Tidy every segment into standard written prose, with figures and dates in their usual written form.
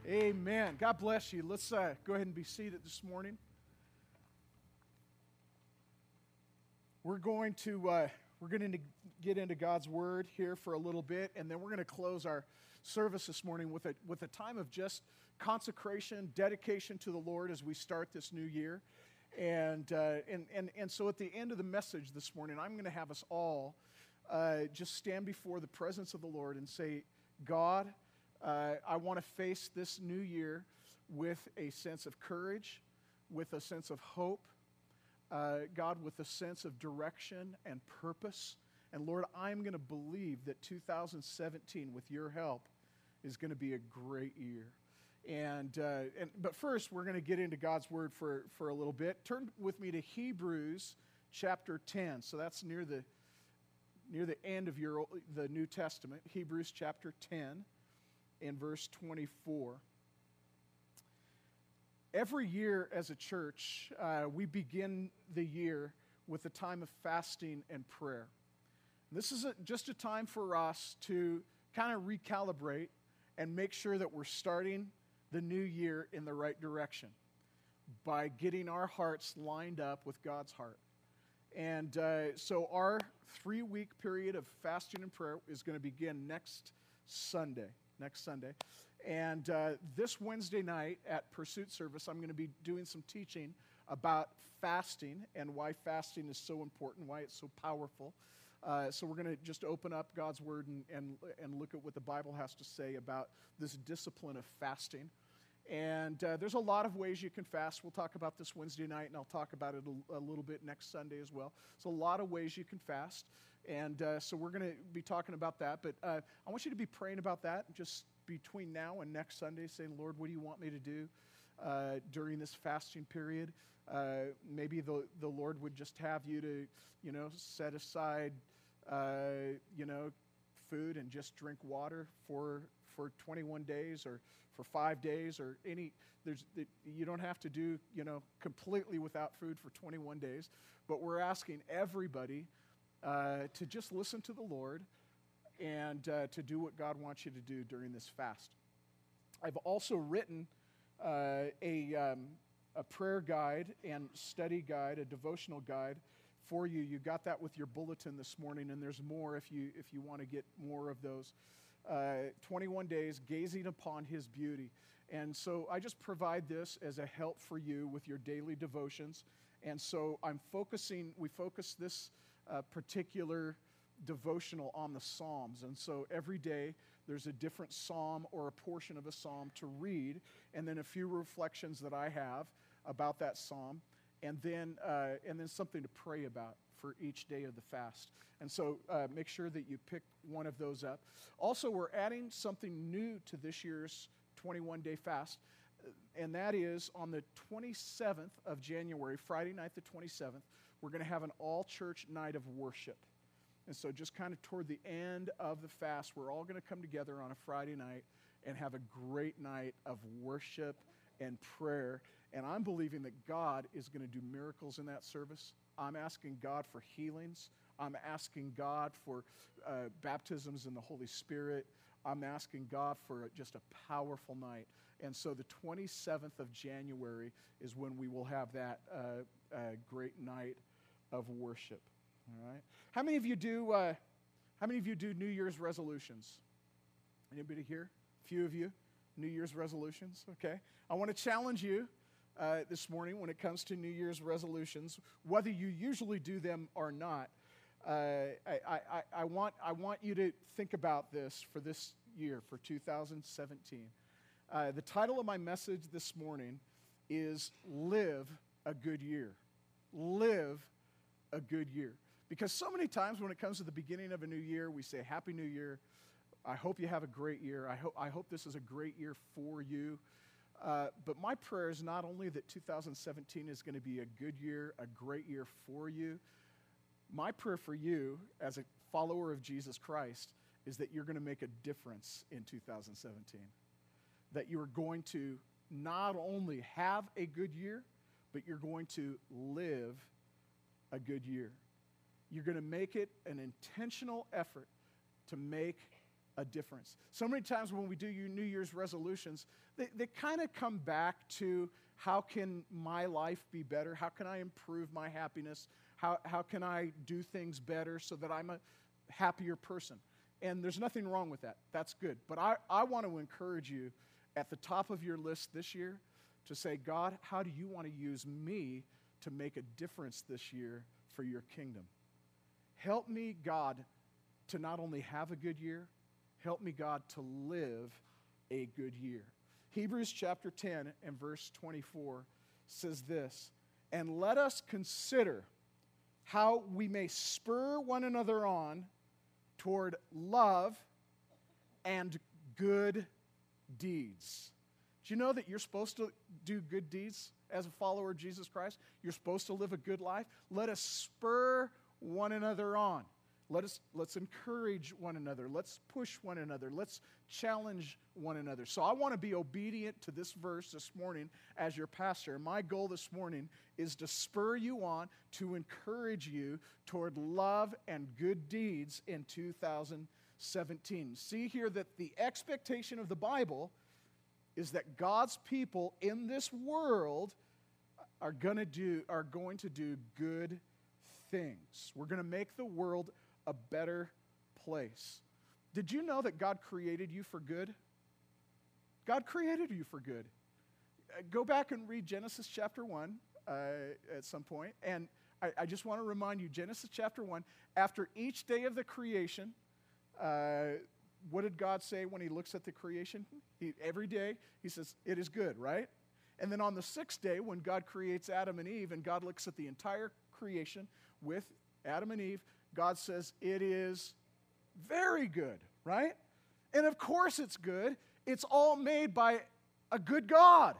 Amen. God bless you. Let's go ahead and be seated this morning. We're going to get into God's Word here for a little bit, and then we're going to close our service this morning with a time of just consecration, dedication to the Lord as we start this new year. And so at the end of the message this morning, I'm going to have us all just stand before the presence of the Lord and say, God, I want to face this new year with a sense of courage, with a sense of hope, God, with a sense of direction and purpose. And Lord, I'm going to believe that 2017, with your help, is going to be a great year. But first, we're going to get into God's Word for a little bit. Turn with me to Hebrews chapter 10. So that's near the end of the New Testament. Hebrews chapter 10 and verse 24. Every year as a church, we begin the year with a time of fasting and prayer. This is just a time for us to kind of recalibrate and make sure that we're starting the new year in the right direction by getting our hearts lined up with God's heart. And so our 3-week period of fasting and prayer is going to begin next Sunday. And this Wednesday night at Pursuit Service, I'm going to be doing some teaching about fasting and why fasting is so important, why it's so powerful. So we're going to just open up God's Word and look at what the Bible has to say about this discipline of fasting. And there's a lot of ways you can fast. We'll talk about this Wednesday night, and I'll talk about it a little bit next Sunday as well. So a lot of ways you can fast. And so we're going to be talking about that. But I want you to be praying about that just between now and next Sunday, saying, Lord, what do you want me to do during this fasting period? Maybe the Lord would just have you to, set aside, food and just drink water for 21 days or for 5 days or you don't have to do, completely without food for 21 days. But we're asking everybody to just listen to the Lord and to do what God wants you to do during this fast. I've also written a prayer guide and study guide, a devotional guide for you. You got that with your bulletin this morning, and there's more if you want to get more of those. 21 days gazing upon His beauty. And so I just provide this as a help for you with your daily devotions. And so we focus this particular devotional on the Psalms. And so every day there's a different psalm or a portion of a psalm to read, and then a few reflections that I have about that psalm, and then something to pray about for each day of the fast. And so make sure that you pick one of those up. Also, we're adding something new to this year's 21-day fast, and that is on the 27th of January, Friday night the 27th, we're going to have an all-church night of worship. And so just kind of toward the end of the fast, we're all going to come together on a Friday night and have a great night of worship and prayer. And I'm believing that God is going to do miracles in that service. I'm asking God for healings. I'm asking God for baptisms in the Holy Spirit. I'm asking God for just a powerful night. And so the 27th of January is when we will have that great night of worship. All right. How many of you do New Year's resolutions? Anybody here? A few of you. New Year's resolutions. Okay. I want to challenge you this morning when it comes to New Year's resolutions, whether you usually do them or not. I want you to think about this for this year, for 2017. The title of my message this morning is Live a Good Year. Live a good year. Because so many times when it comes to the beginning of a new year, we say, Happy New Year. I hope you have a great year. I hope this is a great year for you. But my prayer is not only that 2017 is going to be a good year, a great year for you. My prayer for you as a follower of Jesus Christ is that you're going to make a difference in 2017. That you are going to not only have a good year, but you're going to live a good year. You're going to make it an intentional effort to make a difference. So many times when we do your New Year's resolutions, they kind of come back to, how can my life be better? How can I improve my happiness? How can I do things better so that I'm a happier person? And there's nothing wrong with that. That's good. But I want to encourage you at the top of your list this year to say, God, how do you want to use me to make a difference this year for your kingdom? Help me, God, to not only have a good year, help me, God, to live a good year. Hebrews chapter 10 and verse 24 says this, and let us consider how we may spur one another on toward love and good deeds. Do you know that you're supposed to do good deeds as a follower of Jesus Christ? You're supposed to live a good life. Let us spur one another on. Let's encourage one another. Let's push one another. Let's challenge one another. So I want to be obedient to this verse this morning as your pastor. My goal this morning is to spur you on, to encourage you toward love and good deeds in 2017. See here that the expectation of the Bible is that God's people in this world are going to do good things. We're going to make the world a better place. Did you know that God created you for good? God created you for good. Go back and read Genesis chapter 1 at some point. And I just want to remind you, Genesis chapter 1, after each day of the creation, what did God say when he looks at the creation? Every day, he says, it is good, right? And then on the sixth day, when God creates Adam and Eve, and God looks at the entire creation with Adam and Eve, God says, it is very good, right? And of course it's good. It's all made by a good God.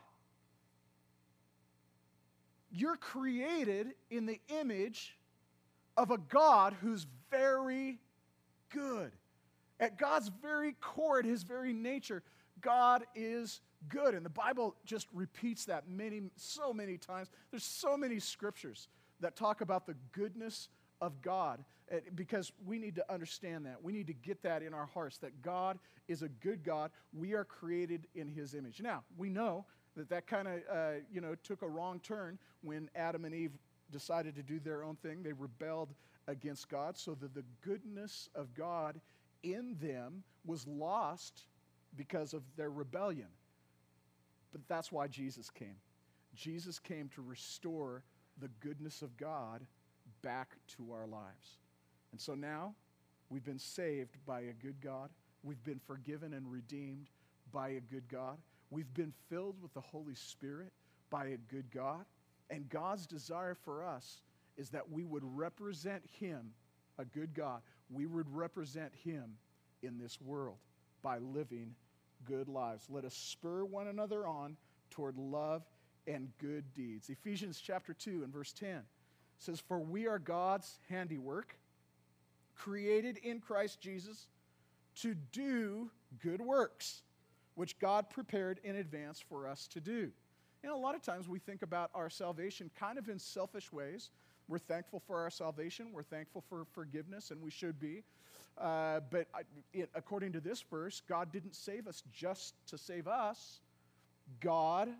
You're created in the image of a God who's very good. At God's very core, at his very nature, God is good. And the Bible just repeats that so many times. There's so many scriptures that talk about the goodness of God, because we need to understand that. We need to get that in our hearts, that God is a good God. We are created in his image. Now, we know that kind of took a wrong turn when Adam and Eve decided to do their own thing. They rebelled against God, so that the goodness of God in them was lost because of their rebellion. But that's why Jesus came. Jesus came to restore the goodness of God back to our lives. And so now we've been saved by a good God. We've been forgiven and redeemed by a good God. We've been filled with the Holy Spirit by a good God. And God's desire for us is that we would represent him, a good God. We would represent him in this world by living good lives. Let us spur one another on toward love and good deeds. Ephesians chapter 2 and verse 10 says, for we are God's handiwork, created in Christ Jesus to do good works, which God prepared in advance for us to do. A lot of times we think about our salvation kind of in selfish ways. We're thankful for our salvation. We're thankful for forgiveness, and we should be. But according to this verse, God didn't save us just to save us. God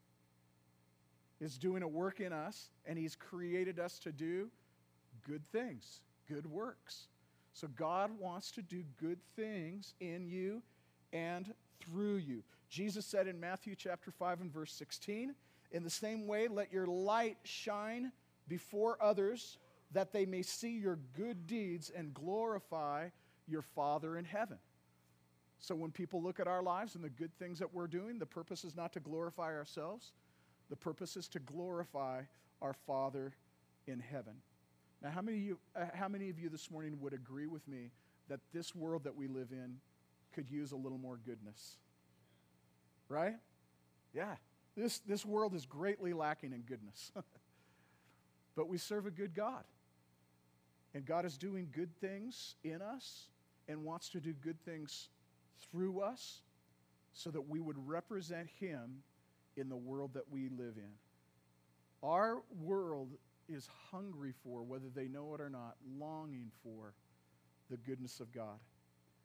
is doing a work in us, and he's created us to do good things, good works. So God wants to do good things in you and through you. Jesus said in Matthew chapter 5 and verse 16, in the same way, let your light shine before others, that they may see your good deeds and glorify your Father in heaven. So when people look at our lives and the good things that we're doing, the purpose is not to glorify ourselves. The purpose is to glorify our Father in heaven. Now, how many of you this morning would agree with me that this world that we live in could use a little more goodness? Right? Yeah. This world is greatly lacking in goodness. But we serve a good God. And God is doing good things in us and wants to do good things through us so that we would represent him in the world that we live in. Our world is hungry for, whether they know it or not, longing for the goodness of God.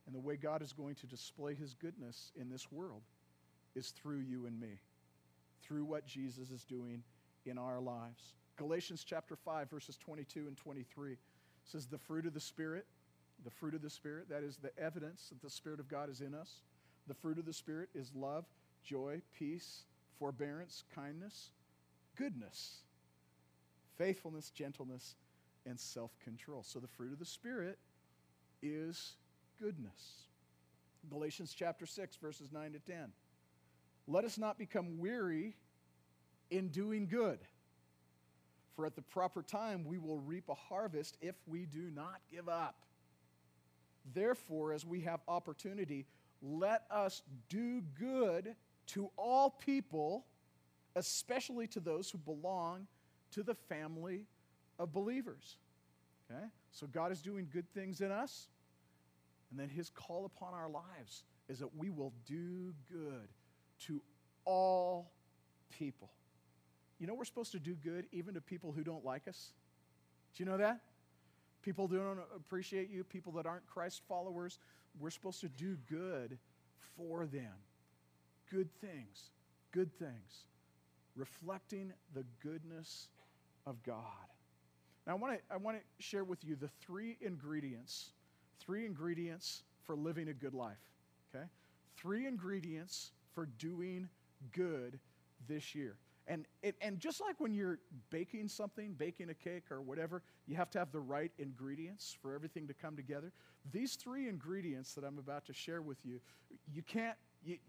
And the way God is going to display his goodness in this world is through you and me, through what Jesus is doing in our lives. Galatians chapter 5, verses 22 and 23 says, the fruit of the Spirit, that is the evidence that the Spirit of God is in us. The fruit of the Spirit is love, joy, peace, forbearance, kindness, goodness, faithfulness, gentleness, and self-control. So the fruit of the Spirit is goodness. Galatians chapter 6, verses 9 to 10. Let us not become weary in doing good, for at the proper time we will reap a harvest if we do not give up. Therefore, as we have opportunity, let us do good to all people, especially to those who belong to the family of believers. Okay? So God is doing good things in us, and then his call upon our lives is that we will do good to all people. You know we're supposed to do good even to people who don't like us? Do you know that? People who don't appreciate you, people that aren't Christ followers, we're supposed to do good for them. Good things, reflecting the goodness of God. Now I want to share with you the three ingredients for living a good life, okay? 3 ingredients for doing good this year. And just like when you're baking a cake or whatever, you have to have the right ingredients for everything to come together. These 3 ingredients that I'm about to share with you, you can't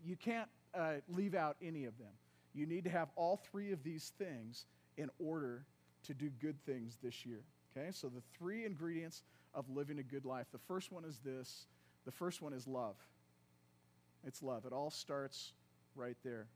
leave out any of them. You need to have all 3 of these things in order to do good things this year. Okay, so the 3 ingredients of living a good life. The first one is this. The first one is love. It's love. It all starts right there.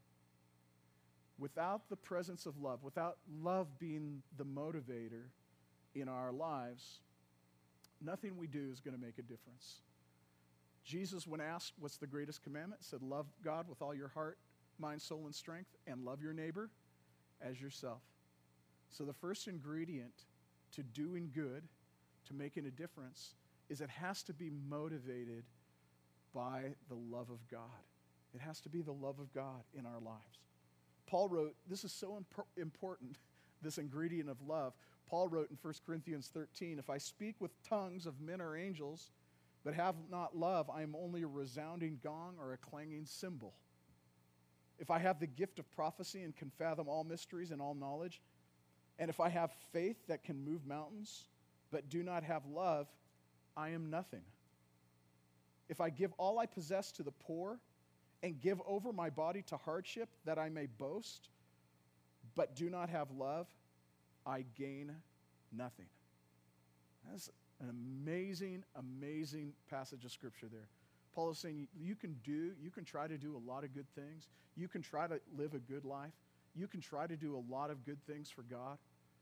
Without the presence of love, without love being the motivator in our lives, nothing we do is going to make a difference. Jesus, when asked what's the greatest commandment, said, love God with all your heart, mind, soul, and strength, and love your neighbor as yourself. So the first ingredient to doing good, to making a difference, is it has to be motivated by the love of God. It has to be the love of God in our lives. Paul wrote, this is so important, this ingredient of love. Paul wrote in 1 Corinthians 13, if I speak with tongues of men or angels, but have not love, I am only a resounding gong or a clanging cymbal. If I have the gift of prophecy and can fathom all mysteries and all knowledge, and if I have faith that can move mountains, but do not have love, I am nothing. If I give all I possess to the poor and give over my body to hardship that I may boast, but do not have love, I gain nothing. That's an amazing, amazing passage of Scripture there. Paul is saying you can try to do a lot of good things. You can try to live a good life. You can try to do a lot of good things for God.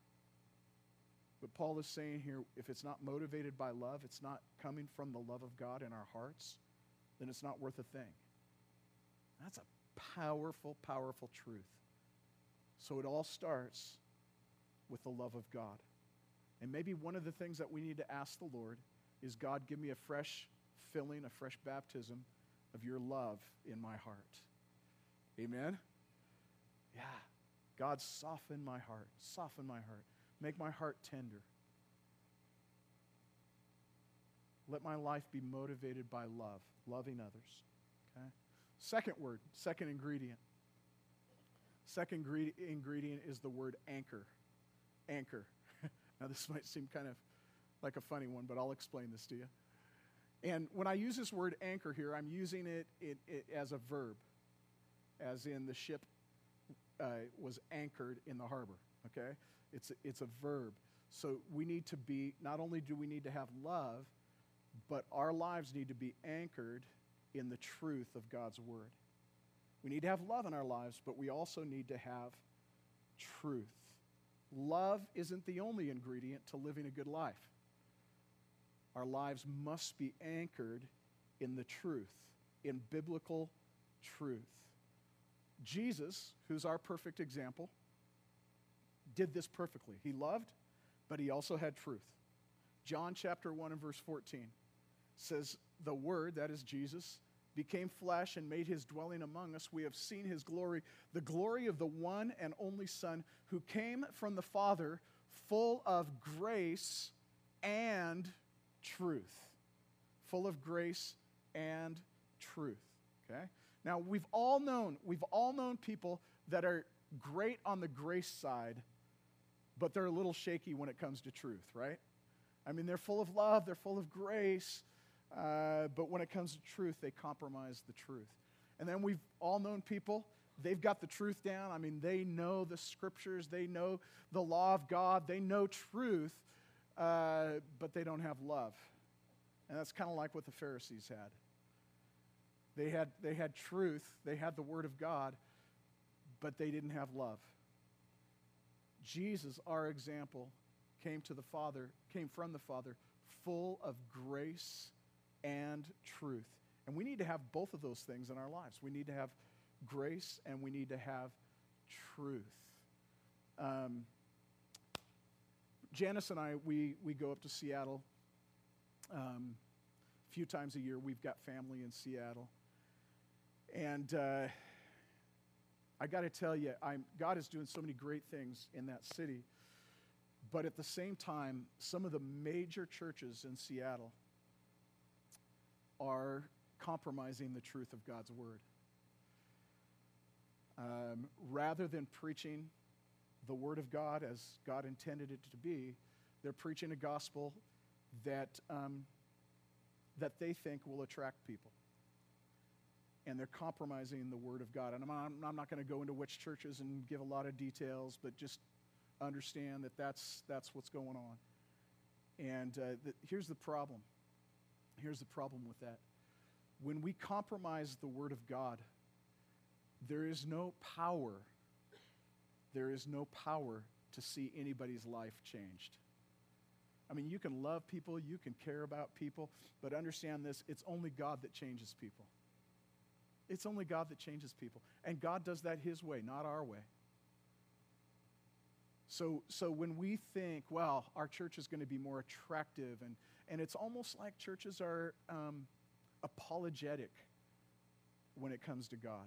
But Paul is saying here, if it's not motivated by love, it's not coming from the love of God in our hearts, then it's not worth a thing. That's a powerful, powerful truth. So it all starts with the love of God. And maybe one of the things that we need to ask the Lord is, God, give me a fresh filling, a fresh baptism of your love in my heart. Amen? Yeah. God, soften my heart. Soften my heart. Make my heart tender. Let my life be motivated by love, loving others. Okay? Second word, second ingredient. Second ingredient is the word anchor. Anchor. Now this might seem kind of like a funny one, but I'll explain this to you. And when I use this word anchor here, I'm using it as a verb, as in the ship was anchored in the harbor, okay? It's a verb. So we need to be, not only do we need to have love, but our lives need to be anchored in the truth of God's word. We need to have love in our lives, but we also need to have truth. Love isn't the only ingredient to living a good life. Our lives must be anchored in the truth, in biblical truth. Jesus, who's our perfect example, did this perfectly. He loved, but he also had truth. John chapter 1 and verse 14 says, the Word, that is Jesus, became flesh and made his dwelling among us. We have seen his glory, the glory of the one and only Son who came from the Father, full of grace and truth. Full of grace and truth. Okay? Now, we've all known people that are great on the grace side, but they're a little shaky when it comes to truth, right? I mean, they're full of love, they're full of grace, but when it comes to truth, they compromise the truth. And then we've all known people, they've got the truth down. I mean, they know the scriptures, they know the law of God, they know truth, but they don't have love. And that's kind of like what the Pharisees had. They had truth, they had the Word of God, but they didn't have love. Jesus, our example, came from the Father, full of grace and truth. And we need to have both of those things in our lives. We need to have grace and we need to have truth. Janice and I, we go up to Seattle a few times a year. We've got family in Seattle. And I got to tell you, God is doing so many great things in that city. But at the same time, some of the major churches in Seattle are compromising the truth of God's Word. Rather than preaching the Word of God as God intended it to be, they're preaching a gospel that they think will attract people. And they're compromising the Word of God. And I'm not going to go into which churches and give a lot of details, but just understand that that's what's going on. And here's the problem. Here's the problem with that. When we compromise the Word of God, there is no power. There is no power to see anybody's life changed. I mean, you can love people, you can care about people, but understand this, it's only God that changes people. It's only God that changes people. And God does that his way, not our way. So when we think, well, our church is going to be more attractive, and it's almost like churches are apologetic when it comes to God.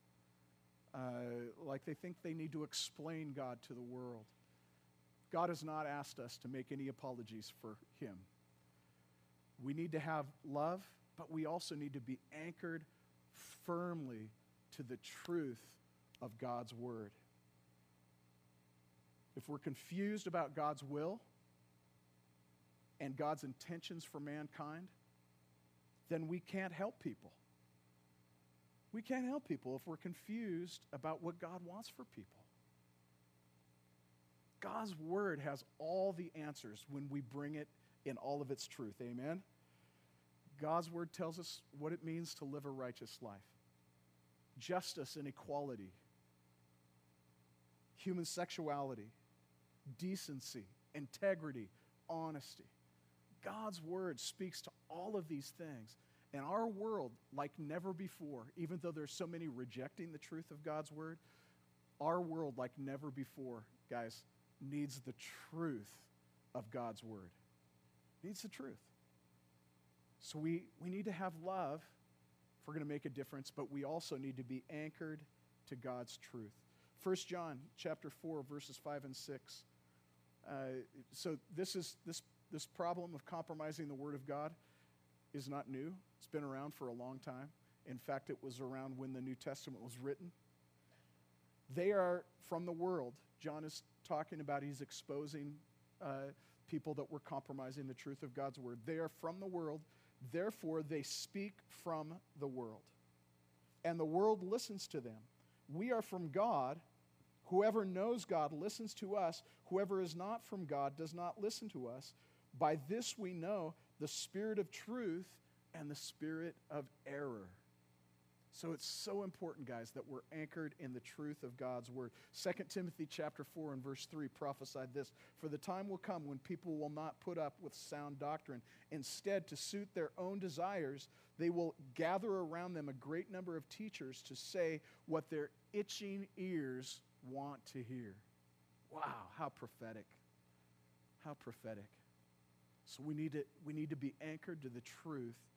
Like they think they need to explain God to the world. God has not asked us to make any apologies for him. We need to have love, but we also need to be anchored firmly to the truth of God's Word. If we're confused about God's will and God's intentions for mankind, then we can't help people. We can't help people if we're confused about what God wants for people. God's Word has all the answers when we bring it in all of its truth. Amen? God's Word tells us what it means to live a righteous life. Justice and equality. Human sexuality. Decency. Integrity. Honesty. God's Word speaks to all of these things. And our world, like never before, even though there's so many rejecting the truth of God's Word, our world, like never before, guys, needs the truth of God's Word. Needs the truth. So we need to have love if we're going to make a difference, but we also need to be anchored to God's truth. 1 John chapter 4, verses 5 and 6. So this problem of compromising the Word of God is not new. It's been around for a long time. In fact, it was around when the New Testament was written. They are from the world. John is talking about, he's exposing people that were compromising the truth of God's Word. They are from the world, therefore they speak from the world. And the world listens to them. We are from God. Whoever knows God listens to us. Whoever is not from God does not listen to us. By this we know the spirit of truth and the spirit of error. So it's so important, guys, that we're anchored in the truth of God's Word. 2 Timothy chapter 4 and verse 3 prophesied this: "For the time will come when people will not put up with sound doctrine. Instead, to suit their own desires, they will gather around them a great number of teachers to say what their itching ears want to hear." Wow, how prophetic. How prophetic. So we need to be anchored to the truth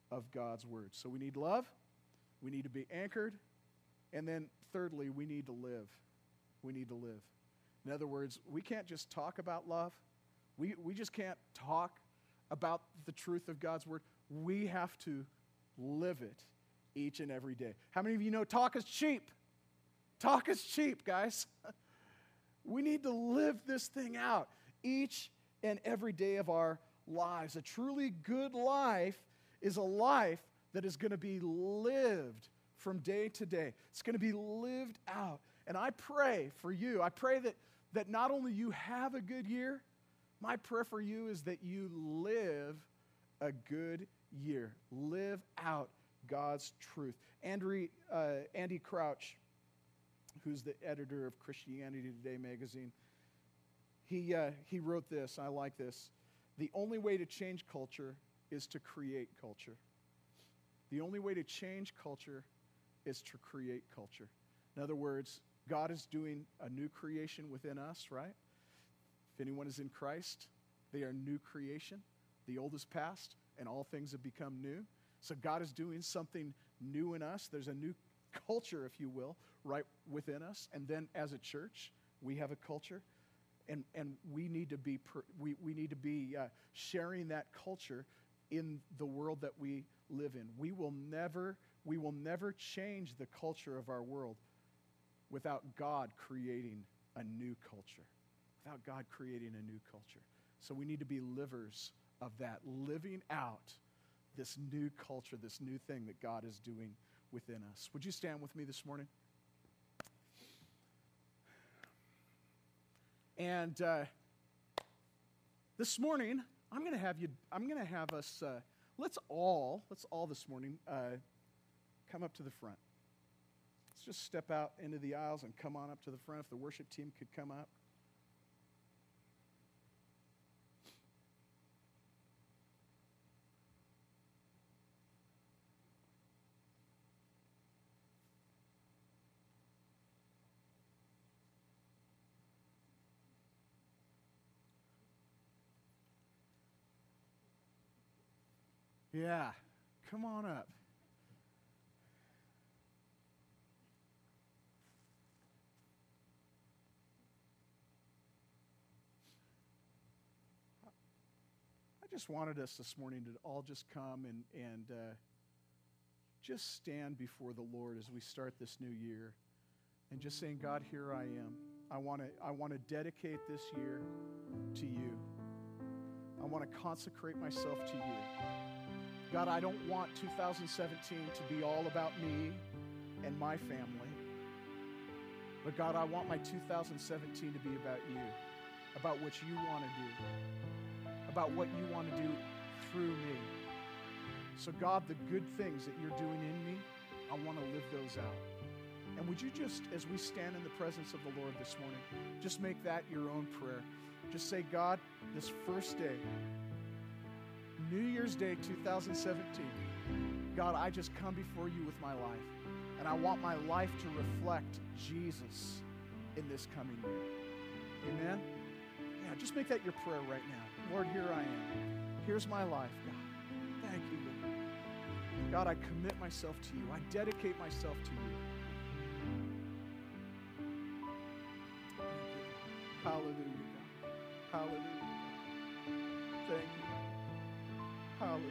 of God's word. So we need love, we need to be anchored, and then thirdly, we need to live. We need to live. In other words, we can't just talk about love. We just can't talk about the truth of God's word. We have to live it each and every day. How many of you know talk is cheap? Talk is cheap, guys. We need to live this thing out each and every day of our lives. A truly good life is a life that is going to be lived from day to day. It's going to be lived out. And I pray for you. I pray that not only you have a good year, my prayer for you is that you live a good year. Live out God's truth. Andy Crouch, who's the editor of Christianity Today magazine, he wrote this. I like this. The only way to change culture is to create culture. The only way to change culture is to create culture. In other words, God is doing a new creation within us, right? If anyone is in Christ, they are new creation. The old is past, and all things have become new. So God is doing something new in us. There's a new culture, if you will, right within us. And then as a church, we have a culture, and we need to be we need to be sharing that culture in the world that we live in. We will never change the culture of our world without God creating a new culture. Without God creating a new culture. So we need to be livers of that, living out this new culture, this new thing that God is doing within us. Would you stand with me this morning? And this morning, I'm going to have us, let's all this morning come up to the front. Let's just step out into the aisles and come on up to the front. If the worship team could come up. Yeah, come on up. I just wanted us this morning to all just come and just stand before the Lord as we start this new year and just saying, God, here I am. I want to dedicate this year to you. I want to consecrate myself to you. God, I don't want 2017 to be all about me and my family. But God, I want my 2017 to be about you, about what you want to do, about what you want to do through me. So God, the good things that you're doing in me, I want to live those out. And would you just, as we stand in the presence of the Lord this morning, just make that your own prayer. Just say, God, this first day, New Year's Day 2017, God, I just come before you with my life, and I want my life to reflect Jesus in this coming year. Amen? Yeah, just make that your prayer right now. Lord, here I am. Here's my life, God. Thank you, Lord. God, I commit myself to you. I dedicate myself to you. Hallelujah, God. Hallelujah. Thank you. Hallelujah.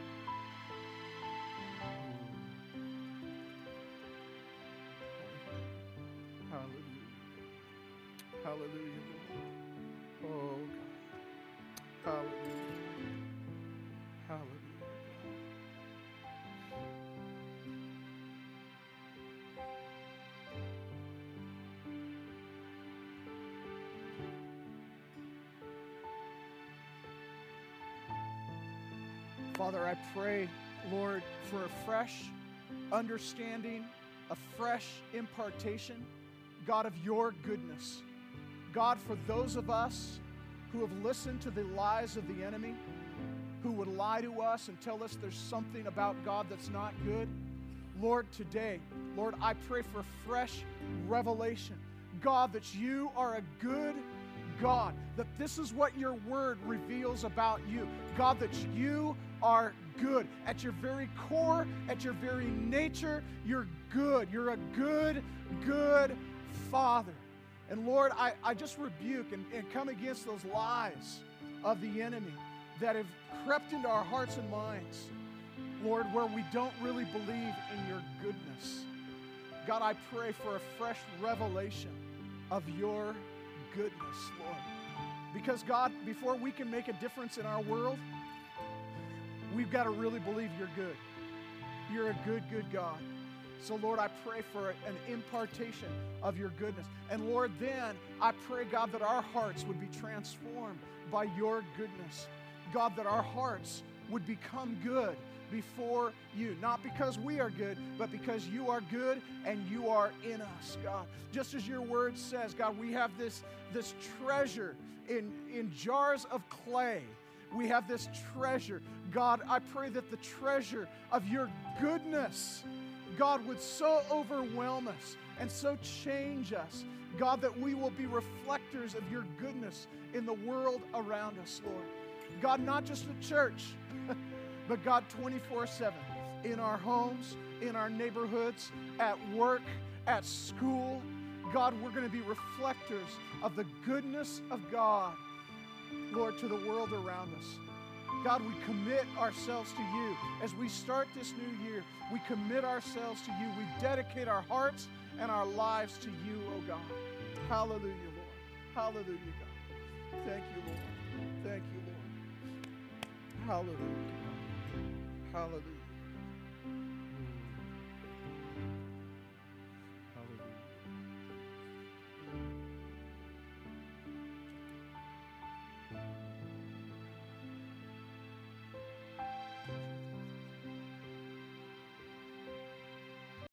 Hallelujah. Hallelujah. Oh, God. Hallelujah. Hallelujah. Father, I pray, Lord, for a fresh understanding, a fresh impartation, God, of your goodness. God, for those of us who have listened to the lies of the enemy, who would lie to us and tell us there's something about God that's not good, Lord, today, Lord, I pray for fresh revelation. God, that you are a good God, that this is what your word reveals about you. God, that you are good. At your very core, at your very nature, you're good. You're a good, good Father. And Lord, I just rebuke and come against those lies of the enemy that have crept into our hearts and minds, Lord, where we don't really believe in your goodness. God, I pray for a fresh revelation of your goodness, Lord. Because God, before we can make a difference in our world, we've got to really believe you're good. You're a good, good God. So, Lord, I pray for an impartation of your goodness. And, Lord, then I pray, God, that our hearts would be transformed by your goodness. God, that our hearts would become good before you. Not because we are good, but because you are good and you are in us, God. Just as your word says, God, we have this treasure in jars of clay. We have this treasure. God, I pray that the treasure of your goodness, God, would so overwhelm us and so change us, God, that we will be reflectors of your goodness in the world around us, Lord. God, not just at church, but God, 24/7, in our homes, in our neighborhoods, at work, at school. God, we're going to be reflectors of the goodness of God, Lord, to the world around us. God, we commit ourselves to you. As we start this new year, we commit ourselves to you. We dedicate our hearts and our lives to you, oh God. Hallelujah, Lord. Hallelujah, God. Thank you, Lord. Thank you, Lord. Hallelujah. Hallelujah.